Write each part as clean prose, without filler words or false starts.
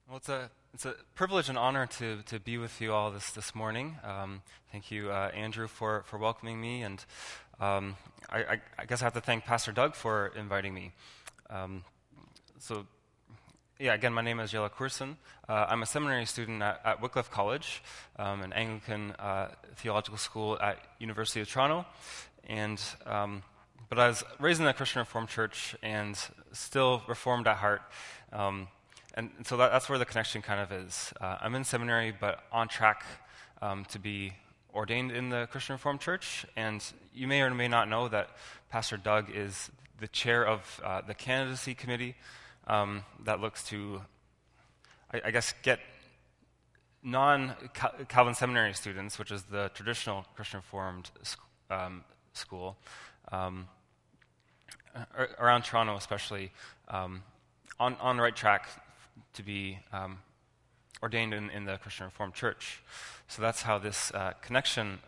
Well, it's a privilege and honor to be with you all this morning. Thank you, Andrew, for welcoming me, and I guess I have to thank Pastor Doug for inviting me. Again, my name is Jelle Koersen. I'm a seminary student at Wycliffe College, an Anglican theological school at University of Toronto, and but I was raised in a Christian Reformed church and still Reformed at heart. And so that's where the connection kind of is. I'm in seminary, but on track to be ordained in the Christian Reformed Church. And you may or may not know that Pastor Doug is the chair of the candidacy committee that looks to, I guess, get non-Calvin seminary students, which is the traditional Christian Reformed school, around Toronto especially, on the right track to be ordained in the Christian Reformed Church. So that's how this connection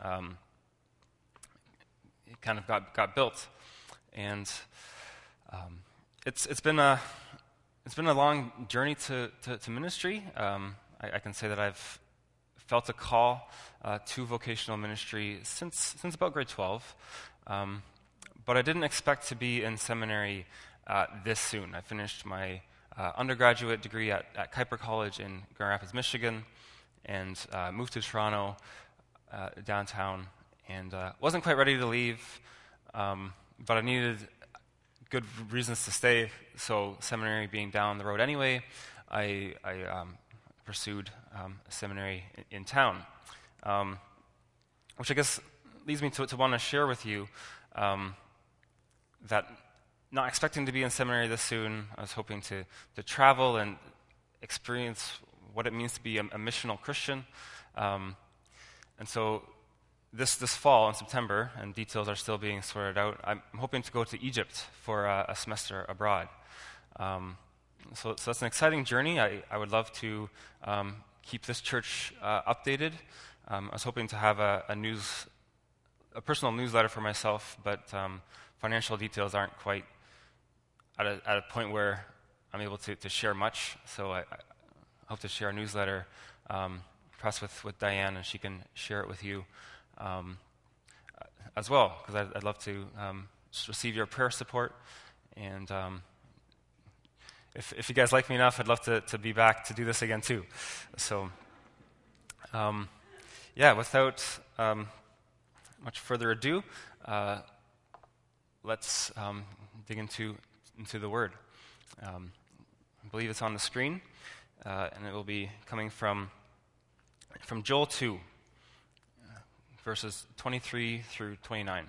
kind of got built, and it's been a long journey to ministry. I can say that I've felt a call to vocational ministry since about grade 12, but I didn't expect to be in seminary this soon. I finished my undergraduate degree at Kuiper College in Grand Rapids, Michigan, and moved to Toronto, downtown, and wasn't quite ready to leave, but I needed good reasons to stay, so seminary being down the road anyway, I pursued a seminary in town, which I guess leads me to want to share with you that not expecting to be in seminary this soon, I was hoping to travel and experience what it means to be a missional Christian. And so this fall in September, and details are still being sorted out, I'm hoping to go to Egypt for a semester abroad. So that's an exciting journey. I would love to keep this church updated. I was hoping to have a personal newsletter for myself, but financial details aren't quite at a point where I'm able to share much, so I hope to share a newsletter, perhaps with Diane, and she can share it with you as well, because I'd love to just receive your prayer support, and if you guys like me enough, I'd love to be back to do this again too. So, without much further ado, let's dig into the Word. I believe it's on the screen, and it will be coming from Joel 2, verses 23 through 29.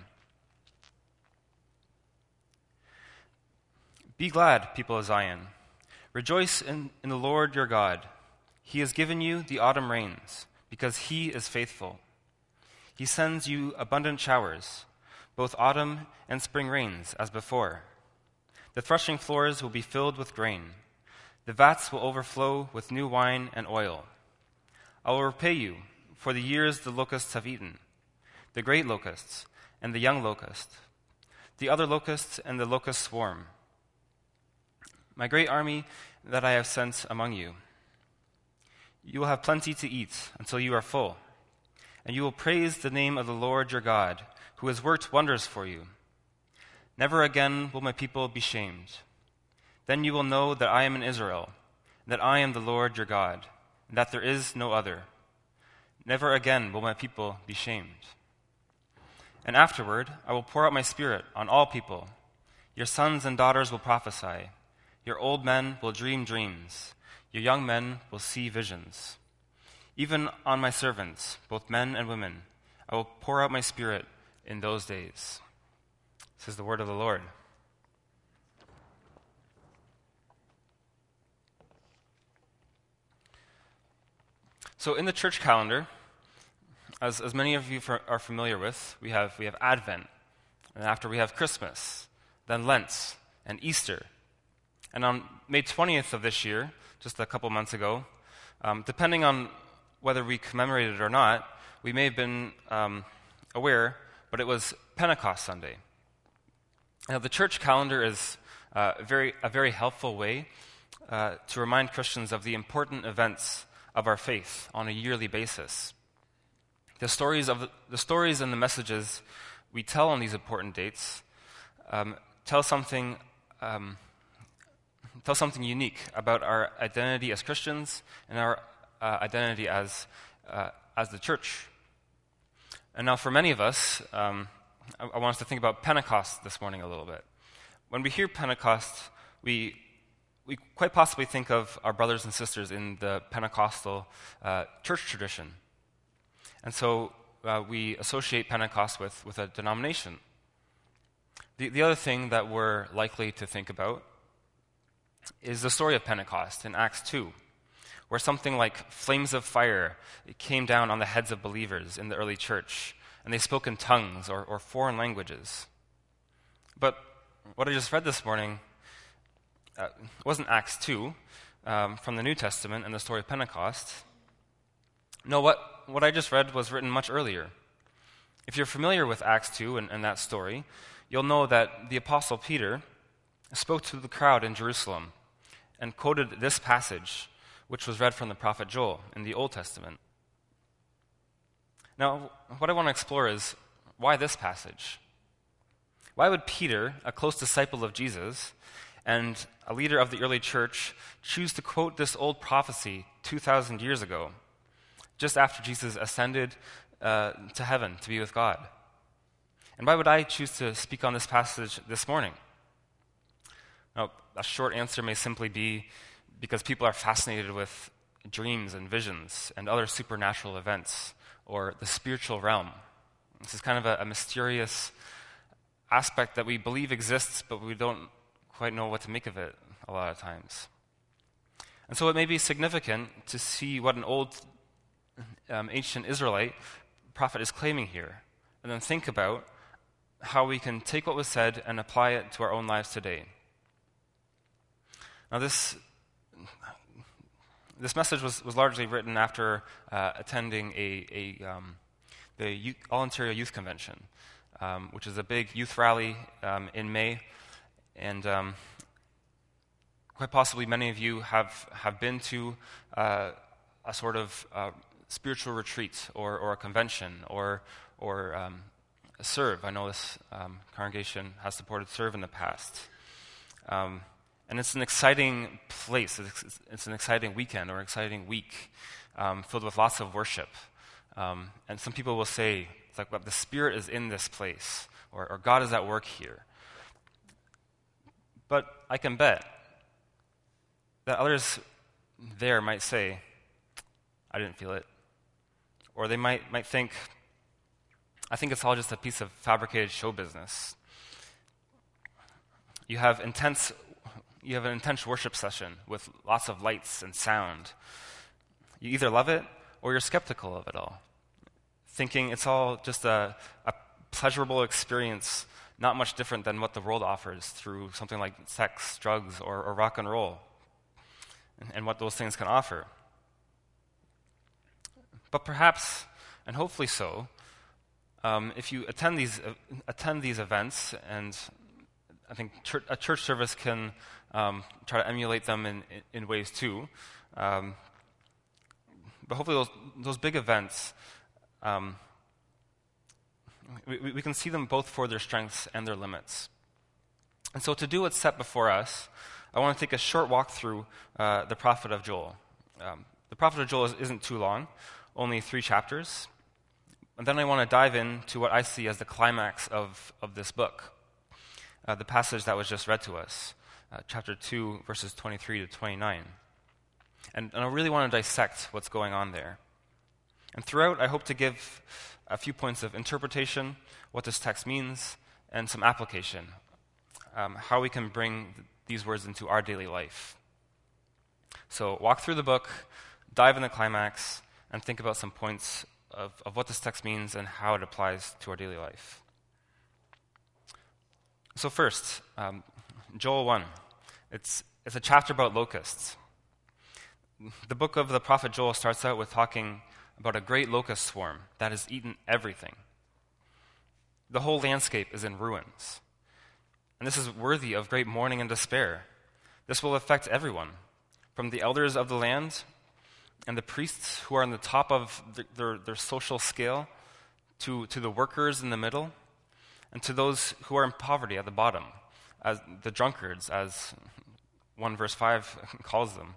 Be glad, people of Zion. Rejoice in the Lord your God. He has given you the autumn rains, because he is faithful. He sends you abundant showers, both autumn and spring rains, as before. The threshing floors will be filled with grain. The vats will overflow with new wine and oil. I will repay you for the years the locusts have eaten, the great locusts and the young locust, the other locusts and the locust swarm, my great army that I have sent among you. You will have plenty to eat until you are full, and you will praise the name of the Lord your God, who has worked wonders for you. Never again will my people be shamed. Then you will know that I am in Israel, that I am the Lord your God, and that there is no other. Never again will my people be shamed. And afterward I will pour out my Spirit on all people. Your sons and daughters will prophesy. Your old men will dream dreams. Your young men will see visions. Even on my servants, both men and women, I will pour out my Spirit in those days. This is the word of the Lord. So in the church calendar, as many of you are familiar with, we have Advent, and after we have Christmas, then Lent, and Easter. And on May 20th of this year, just a couple months ago, depending on whether we commemorated it or not, we may have been aware, but it was Pentecost Sunday. Now, the church calendar is a very helpful way to remind Christians of the important events of our faith on a yearly basis. The stories and the messages we tell on these important dates tell something unique about our identity as Christians and our identity as the church. And now, for many of us, I want us to think about Pentecost this morning a little bit. When we hear Pentecost, we quite possibly think of our brothers and sisters in the Pentecostal church tradition. And so we associate Pentecost with a denomination. The other thing that we're likely to think about is the story of Pentecost in Acts 2, where something like flames of fire came down on the heads of believers in the early church, and they spoke in tongues or foreign languages. But what I just read this morning wasn't Acts 2 from the New Testament and the story of Pentecost. No, what I just read was written much earlier. If you're familiar with Acts 2 and that story, you'll know that the Apostle Peter spoke to the crowd in Jerusalem and quoted this passage, which was read from the prophet Joel in the Old Testament. Now, what I want to explore is why this passage? Why would Peter, a close disciple of Jesus and a leader of the early church, choose to quote this old prophecy 2,000 years ago, just after Jesus ascended to heaven to be with God? And why would I choose to speak on this passage this morning? Now, a short answer may simply be because people are fascinated with dreams and visions and other supernatural events or the spiritual realm. This is kind of a mysterious aspect that we believe exists, but we don't quite know what to make of it a lot of times. And so it may be significant to see what an old ancient Israelite prophet is claiming here, and then think about how we can take what was said and apply it to our own lives today. Now, this message was largely written after attending the All-Ontario Youth Convention, which is a big youth rally in May, and quite possibly many of you have been to a sort of spiritual retreat or a convention or Serve. I know this congregation has supported Serve in the past. And it's an exciting place. It's an exciting weekend or exciting week filled with lots of worship. And some people will say, it's like, well, the Spirit is in this place, or God is at work here. But I can bet that others there might say, I didn't feel it. Or they might think, I think it's all just a piece of fabricated show business. You have an intense worship session with lots of lights and sound. You either love it or you're skeptical of it all, thinking it's all just a pleasurable experience, not much different than what the world offers through something like sex, drugs, or rock and roll, and what those things can offer. But perhaps, and hopefully so, if you attend these events, and I think a church service can try to emulate them in ways too. But hopefully those big events, we can see them both for their strengths and their limits. And so to do what's set before us, I want to take a short walk through the prophet of Joel. The prophet of Joel isn't too long, only 3 chapters. And then I want to dive into what I see as the climax of this book, the passage that was just read to us, chapter 2, verses 23 to 29. And I really want to dissect what's going on there. And throughout, I hope to give a few points of interpretation, what this text means, and some application, how we can bring these words into our daily life. So walk through the book, dive in the climax, and think about some points of what this text means and how it applies to our daily life. So first, Joel 1. It's a chapter about locusts. The book of the prophet Joel starts out with talking about a great locust swarm that has eaten everything. The whole landscape is in ruins. And this is worthy of great mourning and despair. This will affect everyone, from the elders of the land and the priests who are on the top of their social scale, to the workers in the middle, and to those who are in poverty at the bottom, as the drunkards, as 1 verse 5 calls them.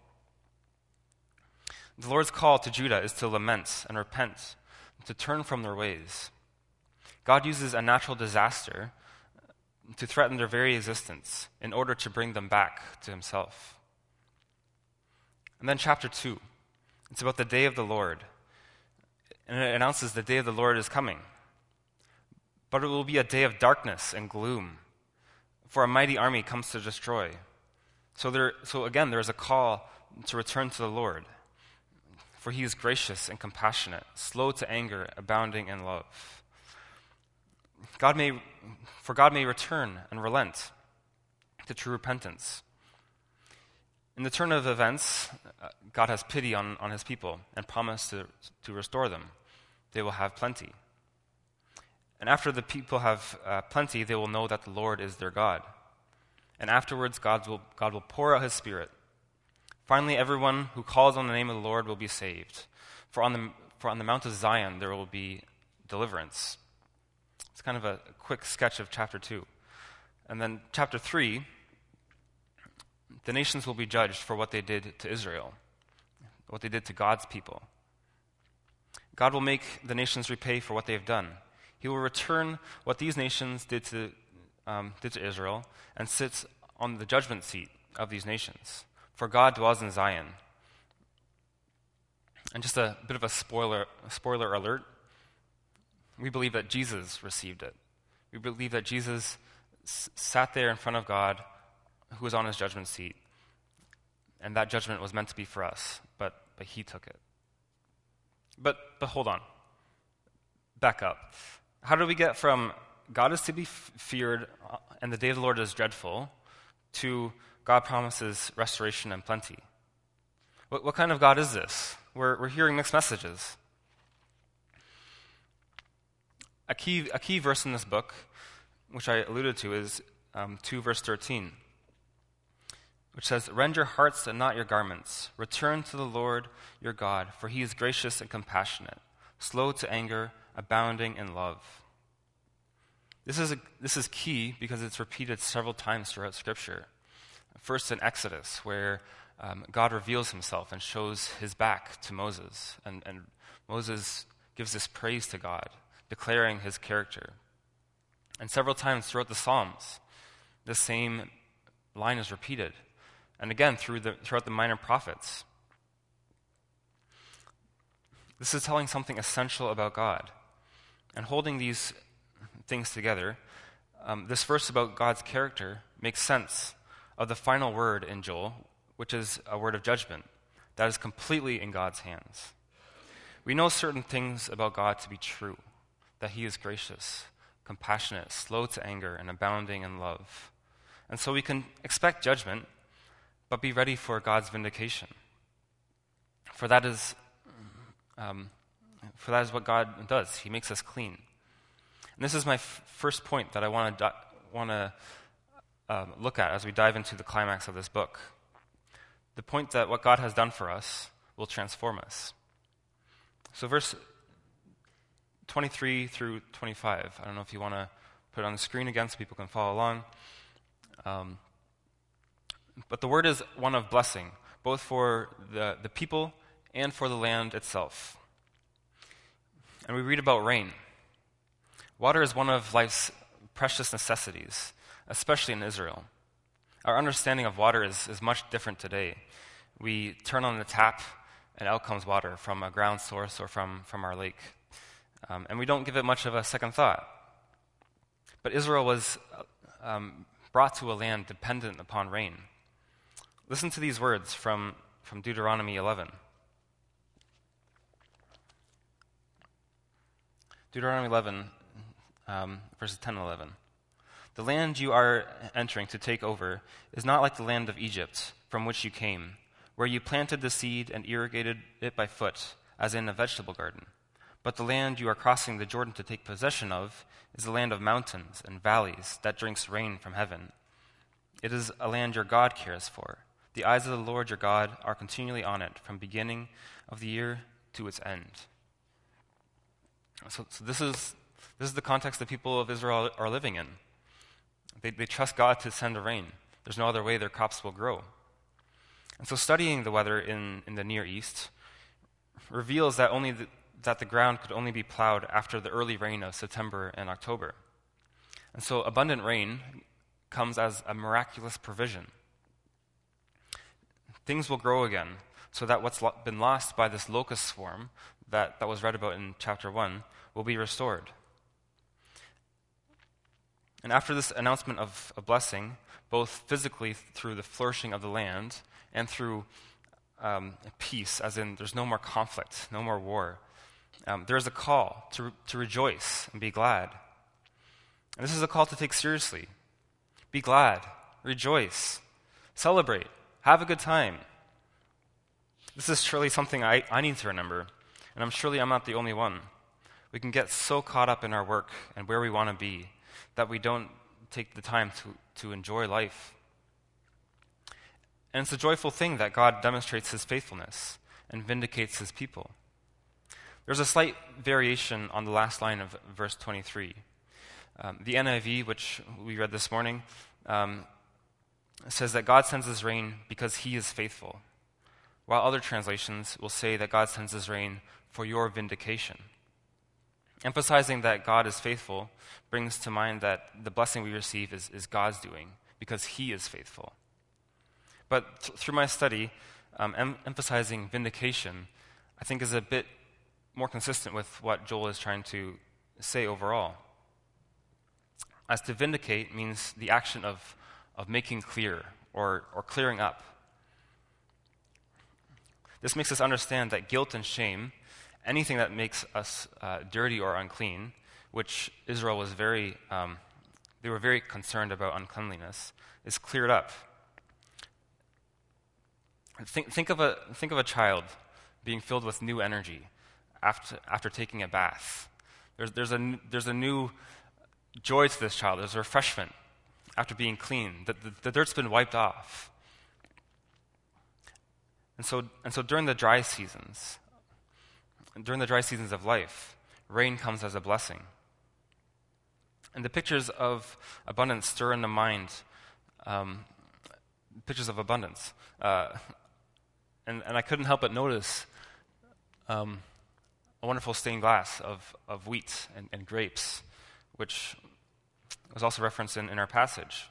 The Lord's call to Judah is to lament and repent, to turn from their ways. God uses a natural disaster to threaten their very existence in order to bring them back to himself. And then chapter 2, it's about the day of the Lord. And it announces the day of the Lord is coming. But it will be a day of darkness and gloom, for a mighty army comes to destroy. So again, there is a call to return to the Lord, for he is gracious and compassionate, slow to anger, abounding in love. God may return and relent to true repentance. In the turn of events, God has pity on his people and promised to restore them. They will have plenty. And after the people have plenty, they will know that the Lord is their God. And afterwards, God will pour out his Spirit. Finally, everyone who calls on the name of the Lord will be saved. For on the Mount of Zion there will be deliverance. It's kind of a quick sketch of chapter 2. And then chapter 3, the nations will be judged for what they did to Israel, what they did to God's people. God will make the nations repay for what they have done. He will return what these nations did to Israel and sits on the judgment seat of these nations. For God dwells in Zion. And just a bit of a spoiler alert, we believe that Jesus received it. We believe that Jesus sat there in front of God, who was on his judgment seat, and that judgment was meant to be for us, but he took it. But hold on. Back up. How do we get from God is to be feared and the day of the Lord is dreadful to God promises restoration and plenty? What kind of God is this? We're hearing mixed messages. A key verse in this book, which I alluded to, is 2 verse 13, which says, "Rend your hearts and not your garments. Return to the Lord your God, for he is gracious and compassionate, slow to anger, abounding in love." This is key because it's repeated several times throughout Scripture. First in Exodus, where God reveals himself and shows his back to Moses, and Moses gives this praise to God, declaring his character. And several times throughout the Psalms, the same line is repeated. And again, throughout the minor prophets. This is telling something essential about God. And holding these things together, this verse about God's character makes sense of the final word in Joel, which is a word of judgment that is completely in God's hands. We know certain things about God to be true, that he is gracious, compassionate, slow to anger, and abounding in love. And so we can expect judgment, but be ready for God's vindication. For that is what God does. He makes us clean. And this is my first point that I want to look at as we dive into the climax of this book. The point that what God has done for us will transform us. So verse 23 through 25. I don't know if you want to put it on the screen again so people can follow along. But the word is one of blessing, both for the people and for the land itself. And we read about rain. Water is one of life's precious necessities, especially in Israel. Our understanding of water is much different today. We turn on the tap and out comes water from a ground source or from our lake. And we don't give it much of a second thought. But Israel was brought to a land dependent upon rain. Listen to these words from Deuteronomy 11. Deuteronomy 11, verses 10 and 11. "The land you are entering to take over is not like the land of Egypt, from which you came, where you planted the seed and irrigated it by foot, as in a vegetable garden. But the land you are crossing the Jordan to take possession of is the land of mountains and valleys that drinks rain from heaven. It is a land your God cares for, The eyes of the Lord your God are continually on it, from beginning of the year to its end. So this is the context the people of Israel are living in. They trust God to send a rain. There's no other way their crops will grow. And so studying the weather in the Near East reveals that that the ground could only be plowed after the early rain of September and October. And so abundant rain comes as a miraculous provision. Things will grow again, so that what's been lost by this locust swarm that was read about in chapter 1 will be restored. And after this announcement of a blessing, both physically through the flourishing of the land and through peace, as in there's no more conflict, no more war, there is a call to rejoice and be glad. And this is a call to take seriously. Be glad, rejoice, celebrate, have a good time. This is surely something I need to remember, and I'm not the only one. We can get so caught up in our work and where we want to be that we don't take the time to enjoy life. And it's a joyful thing that God demonstrates his faithfulness and vindicates his people. There's a slight variation on the last line of verse 23. The NIV, which we read this morning, says that God sends his rain because he is faithful, while other translations will say that God sends his rain for your vindication. Emphasizing that God is faithful brings to mind that the blessing we receive is God's doing because he is faithful. But through my study, emphasizing vindication, I think is a bit more consistent with what Joel is trying to say overall. As to vindicate means the action of making clear or clearing up. This makes us understand that guilt and shame, anything that makes us dirty or unclean, which Israel was they were very concerned about uncleanliness, is cleared up. Think of a child being filled with new energy after taking a bath. There's a new joy to this child. There's a refreshment after being clean. The dirt's been wiped off. And so during the dry seasons of life, rain comes as a blessing. And the pictures of abundance stir in the mind pictures of abundance. And I couldn't help but notice a wonderful stained glass of wheat and grapes, which was also referenced in our passage.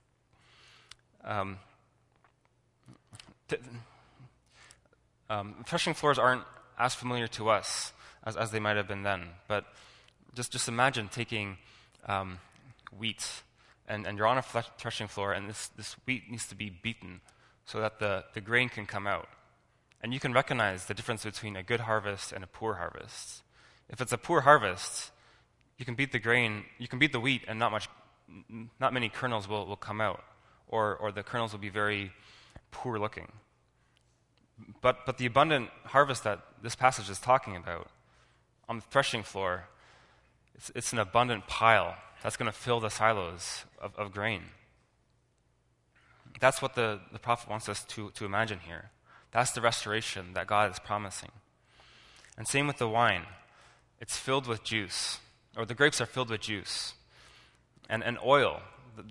Threshing floors aren't as familiar to us as they might have been then, but just imagine taking wheat and you're on a threshing floor and this wheat needs to be beaten so that the grain can come out. And you can recognize the difference between a good harvest and a poor harvest. If it's a poor harvest, you can beat the grain, you can beat the wheat, and not many kernels will come out, or the kernels will be very poor looking. But the abundant harvest that this passage is talking about on the threshing floor, it's an abundant pile that's going to fill the silos of grain. That's what the prophet wants us to imagine here. That's the restoration that God is promising. And same with the wine. It's filled with juice, or the grapes are filled with juice. And oil.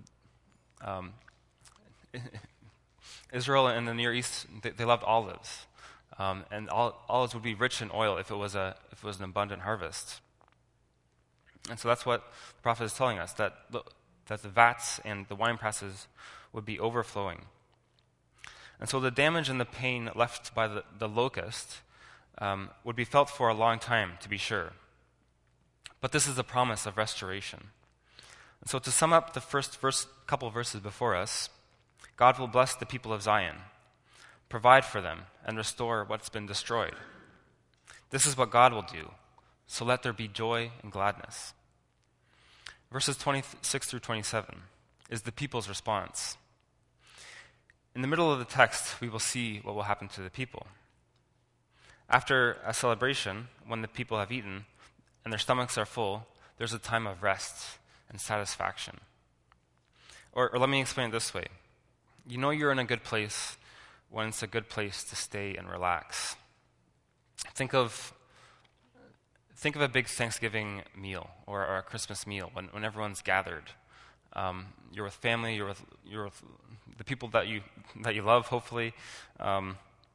Israel and the Near East, they loved olives. And olives would be rich in oil if it was an abundant harvest. And so that's what the prophet is telling us, that the vats and the wine presses would be overflowing. And so the damage and the pain left by the locust would be felt for a long time, to be sure. But this is a promise of restoration. And so to sum up the first couple verses before us, God will bless the people of Zion, provide for them, and restore what's been destroyed. This is what God will do, so let there be joy and gladness. Verses 26 through 27 is the people's response. In the middle of the text, we will see what will happen to the people. After a celebration, when the people have eaten and their stomachs are full, there's a time of rest and satisfaction. Or let me explain it this way. You know you're in a good place when it's a good place to stay and relax. Think of a big Thanksgiving meal or a Christmas meal when everyone's gathered. You're with family. You're with the people that you love, hopefully. I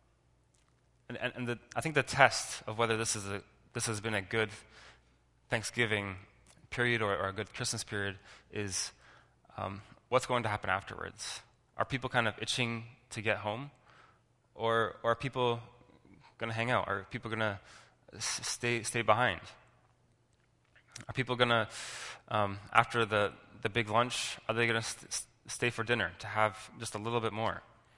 think the test of whether this has been a good Thanksgiving period or a good Christmas period is what's going to happen afterwards. Are people kind of itching to get home, or are people going to hang out? Are people going to stay behind? Are people going to, after the big lunch, are they going to stay for dinner to have just a little bit more?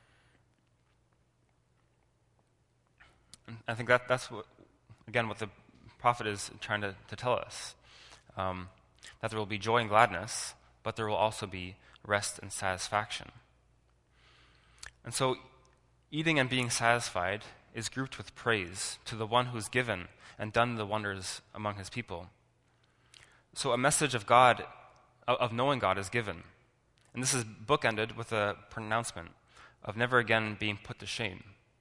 And I think that's what the prophet is trying to tell us. That there will be joy and gladness, but there will also be rest and satisfaction. And so eating and being satisfied is grouped with praise to the one who's given and done the wonders among his people. So a message of God, of knowing God, is given. And this is bookended with a pronouncement of never again being put to shame.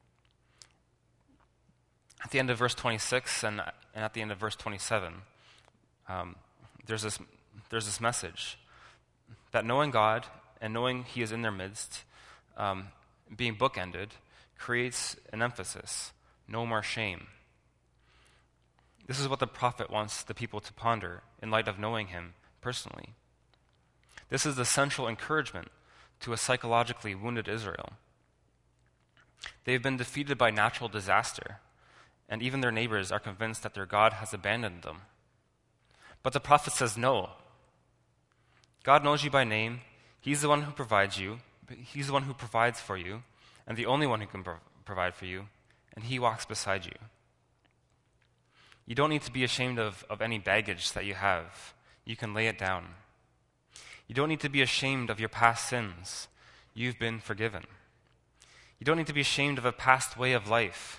At the end of verse 26 and at the end of verse 27, there's this message that knowing God and knowing he is in their midst, being bookended, creates an emphasis: no more shame. This is what the prophet wants the people to ponder in light of knowing him personally. This is the central encouragement to a psychologically wounded Israel. They've been defeated by natural disaster, and even their neighbors are convinced that their God has abandoned them. But the prophet says no. God knows you by name. He's the one who provides you. He's the one who provides for you, and the only one who can provide for you, and he walks beside you. You don't need to be ashamed of any baggage that you have. You can lay it down. You don't need to be ashamed of your past sins. You've been forgiven. You don't need to be ashamed of a past way of life.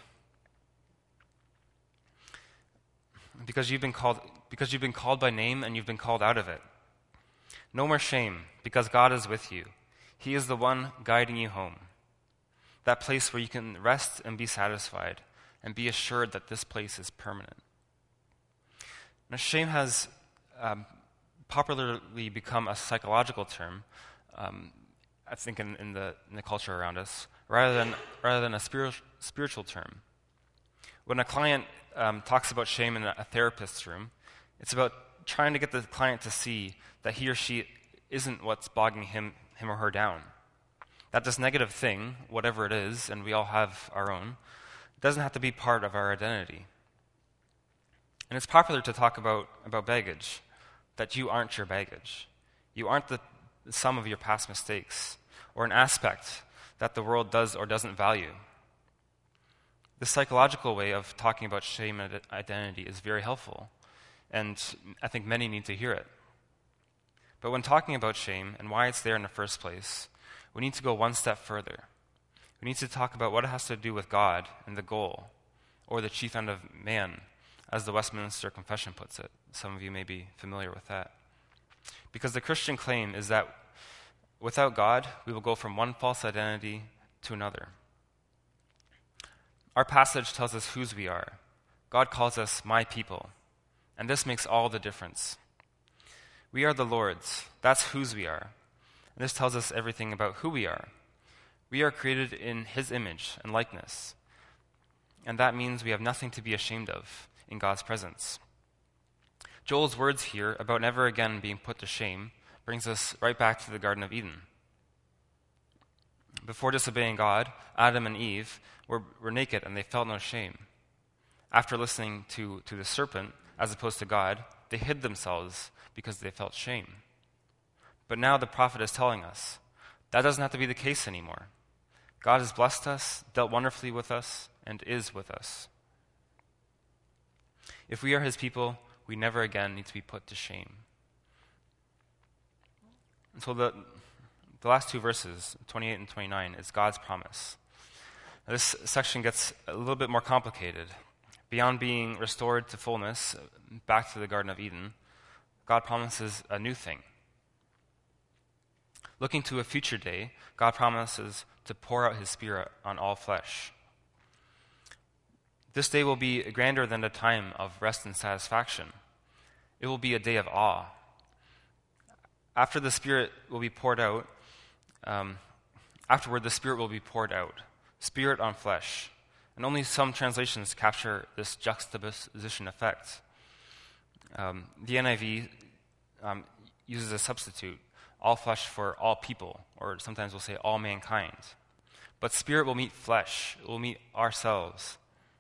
Because you've been called by name and you've been called out of it. No more shame, because God is with you. He is the one guiding you home. That place where you can rest and be satisfied and be assured that this place is permanent. Now, shame has popularly become a psychological term, I think in the culture around us, rather than a spiritual term. When a client talks about shame in a therapist's room, it's about trying to get the client to see that he or she isn't what's bogging him or her down. That this negative thing, whatever it is, and we all have our own, doesn't have to be part of our identity. And it's popular to talk about baggage, that you aren't your baggage. You aren't the sum of your past mistakes, or an aspect that the world does or doesn't value. The psychological way of talking about shame and identity is very helpful, and I think many need to hear it. But when talking about shame and why it's there in the first place, we need to go one step further. We need to talk about what it has to do with God and the goal, or the chief end of man, as the Westminster Confession puts it. Some of you may be familiar with that. Because the Christian claim is that without God, we will go from one false identity to another. Our passage tells us whose we are. God calls us my people, and this makes all the difference. We are the Lord's. That's whose we are. And this tells us everything about who we are. We are created in his image and likeness, and that means we have nothing to be ashamed of in God's presence. Joel's words here about never again being put to shame brings us right back to the Garden of Eden. Before disobeying God, Adam and Eve were naked and they felt no shame. After listening to the serpent, as opposed to God, they hid themselves because they felt shame. But now the prophet is telling us that doesn't have to be the case anymore. God has blessed us, dealt wonderfully with us, and is with us. If we are his people, we never again need to be put to shame. And so the last two verses, 28 and 29, is God's promise. Now, this section gets a little bit more complicated. Beyond being restored to fullness, back to the Garden of Eden, God promises a new thing. Looking to a future day, God promises to pour out his Spirit on all flesh. This day will be grander than a time of rest and satisfaction. It will be a day of awe. After the Spirit will be poured out, afterward the Spirit will be poured out, Spirit on flesh. And only some translations capture this juxtaposition effect. The NIV uses a substitute, all flesh for all people, or sometimes we'll say all mankind. But Spirit will meet flesh, it will meet ourselves.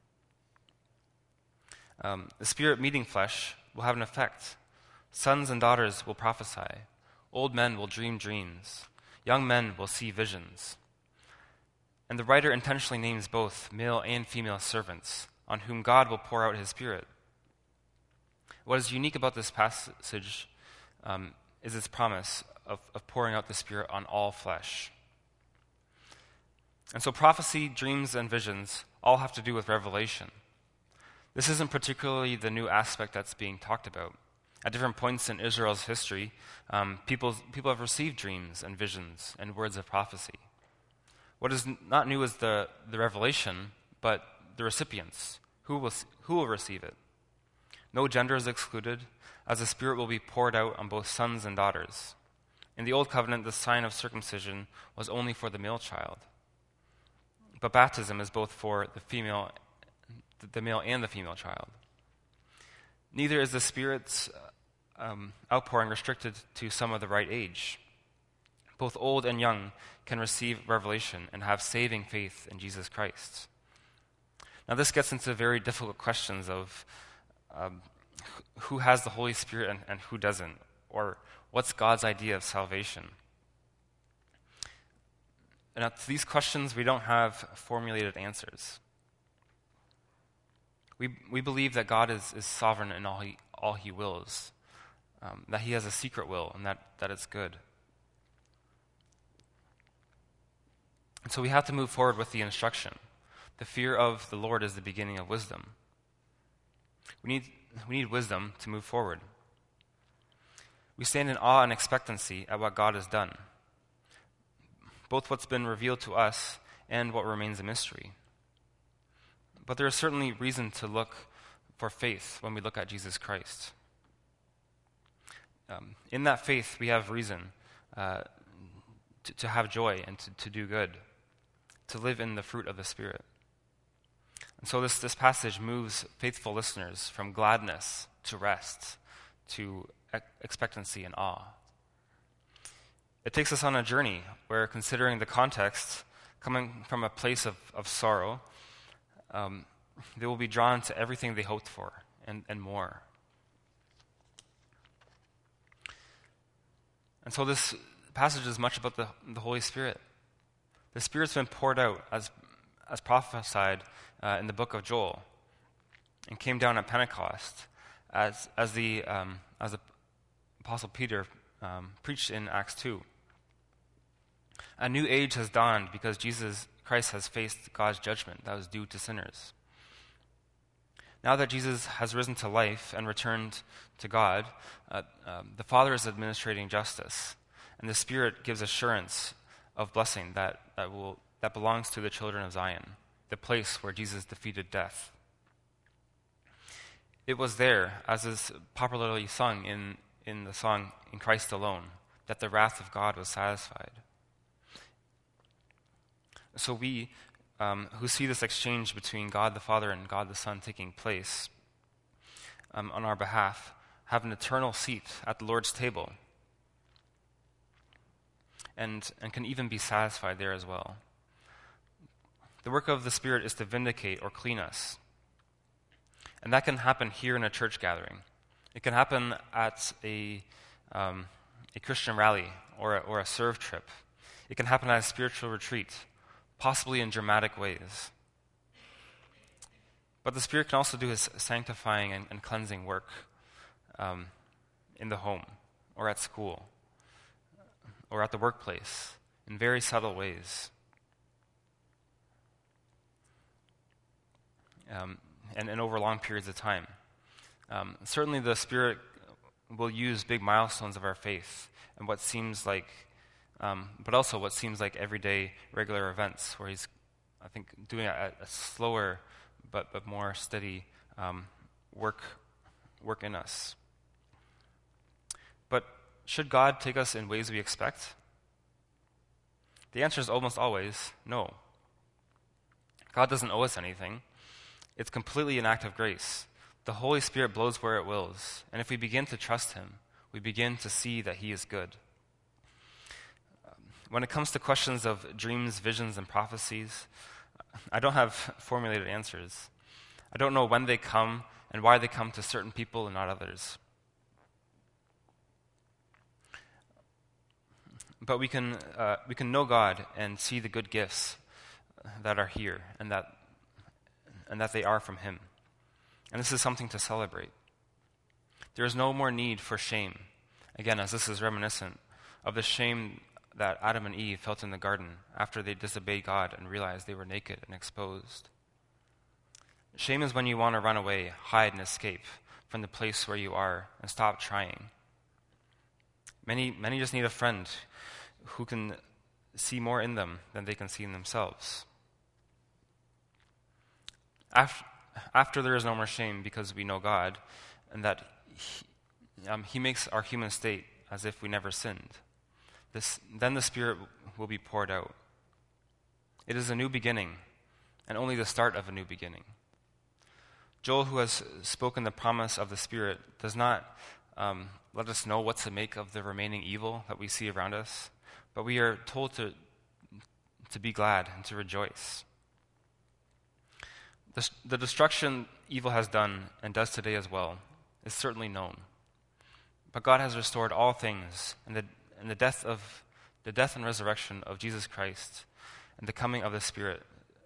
The Spirit meeting flesh will have an effect. Sons and daughters will prophesy. Old men will dream dreams. Young men will see visions. And the writer intentionally names both male and female servants on whom God will pour out his Spirit. What is unique about this passage is its promise of pouring out the Spirit on all flesh. And so prophecy, dreams, and visions all have to do with revelation. This isn't particularly the new aspect that's being talked about. At different points in Israel's history, people have received dreams and visions and words of prophecy. What is not new is the revelation, but the recipients. Who will receive it? No gender is excluded, as the Spirit will be poured out on both sons and daughters. In the Old Covenant, the sign of circumcision was only for the male child. But baptism is both for the male and the female child. Neither is the Spirit's outpouring restricted to some of the right age. Both old and young can receive revelation and have saving faith in Jesus Christ. Now, this gets into very difficult questions of who has the Holy Spirit and who doesn't, or what's God's idea of salvation. And to these questions, we don't have formulated answers. We believe that God is sovereign in all he wills, that he has a secret will, and that it's good. And so we have to move forward with the instruction. The fear of the Lord is the beginning of wisdom. We need wisdom to move forward. We stand in awe and expectancy at what God has done, both what's been revealed to us and what remains a mystery. But there is certainly reason to look for faith when we look at Jesus Christ. In that faith, we have reason to have joy and to do good, to live in the fruit of the Spirit. And so this passage moves faithful listeners from gladness to rest, to expectancy and awe. It takes us on a journey where, considering the context, coming from a place of sorrow, they will be drawn to everything they hoped for and more. And so this passage is much about the Holy Spirit. The Spirit's been poured out as prophesied in the book of Joel, and came down at Pentecost as the Apostle Peter preached in Acts 2. A new age has dawned because Jesus Christ has faced God's judgment that was due to sinners. Now that Jesus has risen to life and returned to God, the Father is administrating justice, and the Spirit gives assurance of blessing that belongs to the children of Zion, the place where Jesus defeated death. It was there, as is popularly sung in the song "In Christ Alone," that the wrath of God was satisfied. So we, who see this exchange between God the Father and God the Son taking place on our behalf, have an eternal seat at the Lord's table, and can even be satisfied there as well. The work of the Spirit is to vindicate or clean us. And that can happen here in a church gathering. It can happen at a Christian rally or a serve trip. It can happen at a spiritual retreat, possibly in dramatic ways. But the Spirit can also do his sanctifying and cleansing work in the home or at school or at the workplace in very subtle ways. And over long periods of time. Certainly the Spirit will use big milestones of our faith and what seems like but also what seems like everyday, regular events where he's, I think, doing a slower but more steady work in us. But should God take us in ways we expect? The answer is almost always no. God doesn't owe us anything. It's completely an act of grace. The Holy Spirit blows where it wills, and if we begin to trust him, we begin to see that he is good. When it comes to questions of dreams, visions, and prophecies, I don't have formulated answers. I don't know when they come and why they come to certain people and not others. But we can know God and see the good gifts that are here and that they are from him. And this is something to celebrate. There is no more need for shame. Again, as this is reminiscent of the shame that Adam and Eve felt in the garden after they disobeyed God and realized they were naked and exposed. Shame is when you want to run away, hide, and escape from the place where you are and stop trying. Many just need a friend who can see more in them than they can see in themselves. After there is no more shame because we know God and that he makes our human state as if we never sinned. Then the Spirit will be poured out. It is a new beginning, and only the start of a new beginning. Joel, who has spoken the promise of the Spirit, does not let us know what to make of the remaining evil that we see around us, but we are told to be glad and to rejoice. The destruction evil has done, and does today as well, is certainly known. But God has restored all things, and the death and resurrection of Jesus Christ and the coming of the Spirit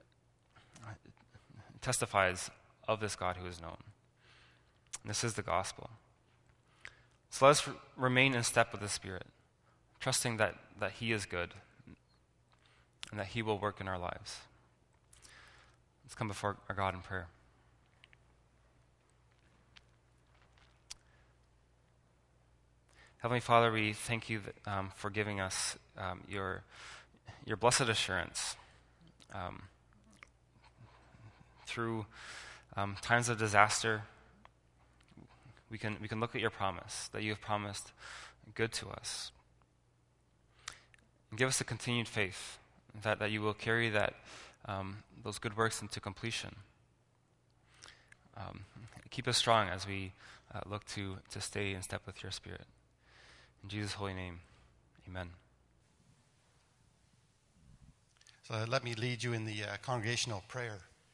testifies of this God who is known. And this is the gospel. So let us remain in step with the Spirit, trusting that he is good and that he will work in our lives. Let's come before our God in prayer. Heavenly Father, we thank you for giving us your blessed assurance through times of disaster. We can look at your promise, that you have promised good to us. And give us a continued faith that you will carry those good works into completion. Keep us strong as we look to stay in step with your Spirit. In Jesus' holy name, amen. So let me lead you in the congregational prayer.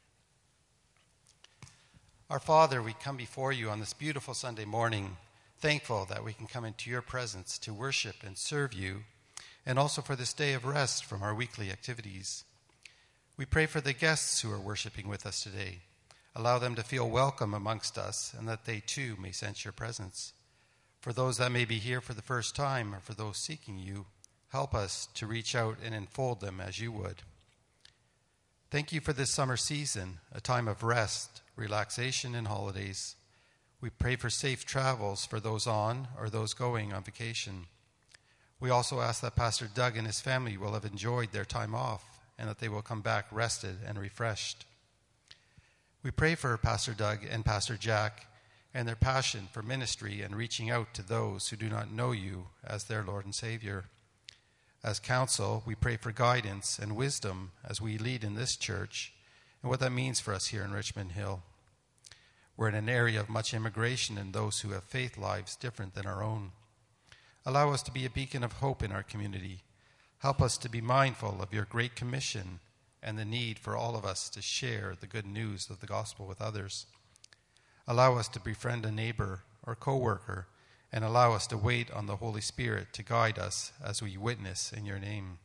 Our Father, we come before you on this beautiful Sunday morning, thankful that we can come into your presence to worship and serve you, and also for this day of rest from our weekly activities. We pray for the guests who are worshiping with us today. Allow them to feel welcome amongst us, and that they too may sense your presence. For those that may be here for the first time, or for those seeking you, help us to reach out and enfold them as you would. Thank you for this summer season, a time of rest, relaxation, and holidays. We pray for safe travels for those on or those going on vacation. We also ask that Pastor Doug and his family will have enjoyed their time off and that they will come back rested and refreshed. We pray for Pastor Doug and Pastor Jack and their passion for ministry and reaching out to those who do not know you as their Lord and Savior. As council, we pray for guidance and wisdom as we lead in this church and what that means for us here in Richmond Hill. We're in an area of much immigration and those who have faith lives different than our own. Allow us to be a beacon of hope in our community. Help us to be mindful of your great commission and the need for all of us to share the good news of the gospel with others. Allow us to befriend a neighbor or co-worker, and allow us to wait on the Holy Spirit to guide us as we witness in your name.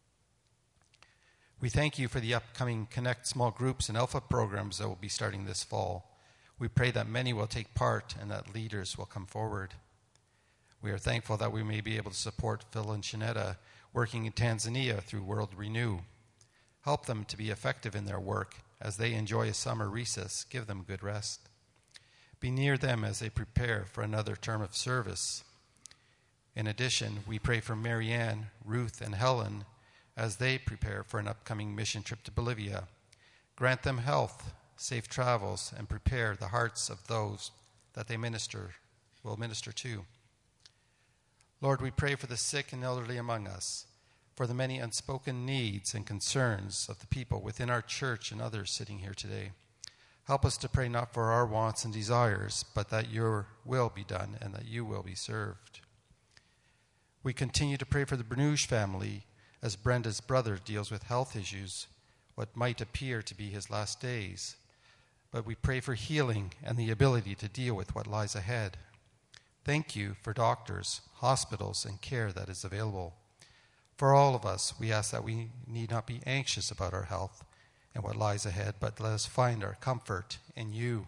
We thank you for the upcoming Connect small groups and Alpha programs that will be starting this fall. We pray that many will take part and that leaders will come forward. We are thankful that we may be able to support Phil and Shanetta working in Tanzania through World Renew. Help them to be effective in their work as they enjoy a summer recess. Give them good rest. Be near them as they prepare for another term of service. In addition, we pray for Marianne, Ruth, and Helen as they prepare for an upcoming mission trip to Bolivia. Grant them health, safe travels, and prepare the hearts of those that they will minister to. Lord, we pray for the sick and elderly among us, for the many unspoken needs and concerns of the people within our church and others sitting here today. Help us to pray not for our wants and desires, but that your will be done and that you will be served. We continue to pray for the Bernouche family as Brenda's brother deals with health issues, what might appear to be his last days. But we pray for healing and the ability to deal with what lies ahead. Thank you for doctors, hospitals, and care that is available. For all of us, we ask that we need not be anxious about our health and what lies ahead, but let us find our comfort in you.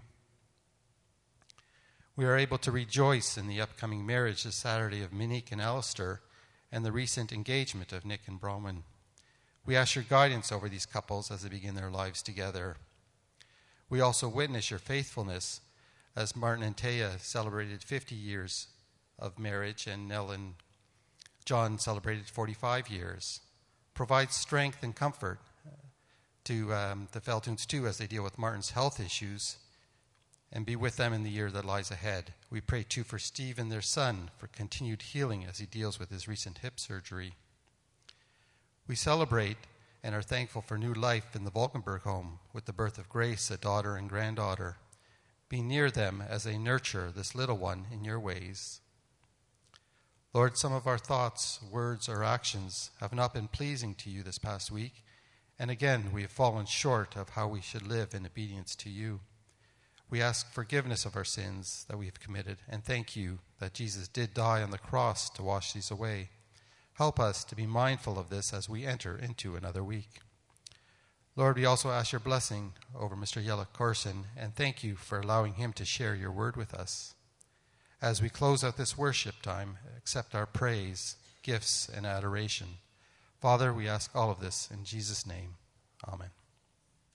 We are able to rejoice in the upcoming marriage this Saturday of Monique and Alistair and the recent engagement of Nick and Broman. We ask your guidance over these couples as they begin their lives together. We also witness your faithfulness as Martin and Taya celebrated 50 years of marriage and Nell and John celebrated 45 years. Provide strength and comfort to the Feltunes too as they deal with Martin's health issues, and be with them in the year that lies ahead. We pray too for Steve and their son for continued healing as he deals with his recent hip surgery. We celebrate and are thankful for new life in the Valkenburg home with the birth of Grace, a daughter and granddaughter. Be near them as they nurture this little one in your ways. Lord, some of our thoughts, words, or actions have not been pleasing to you this past week, and again we have fallen short of how we should live in obedience to you. We ask forgiveness of our sins that we have committed, and thank you that Jesus did die on the cross to wash these away. Help us to be mindful of this as we enter into another week. Lord, we also ask your blessing over Mr. Yella Corson, and thank you for allowing him to share your word with us. As we close out this worship time, accept our praise, gifts, and adoration. Father, we ask all of this in Jesus' name. Amen.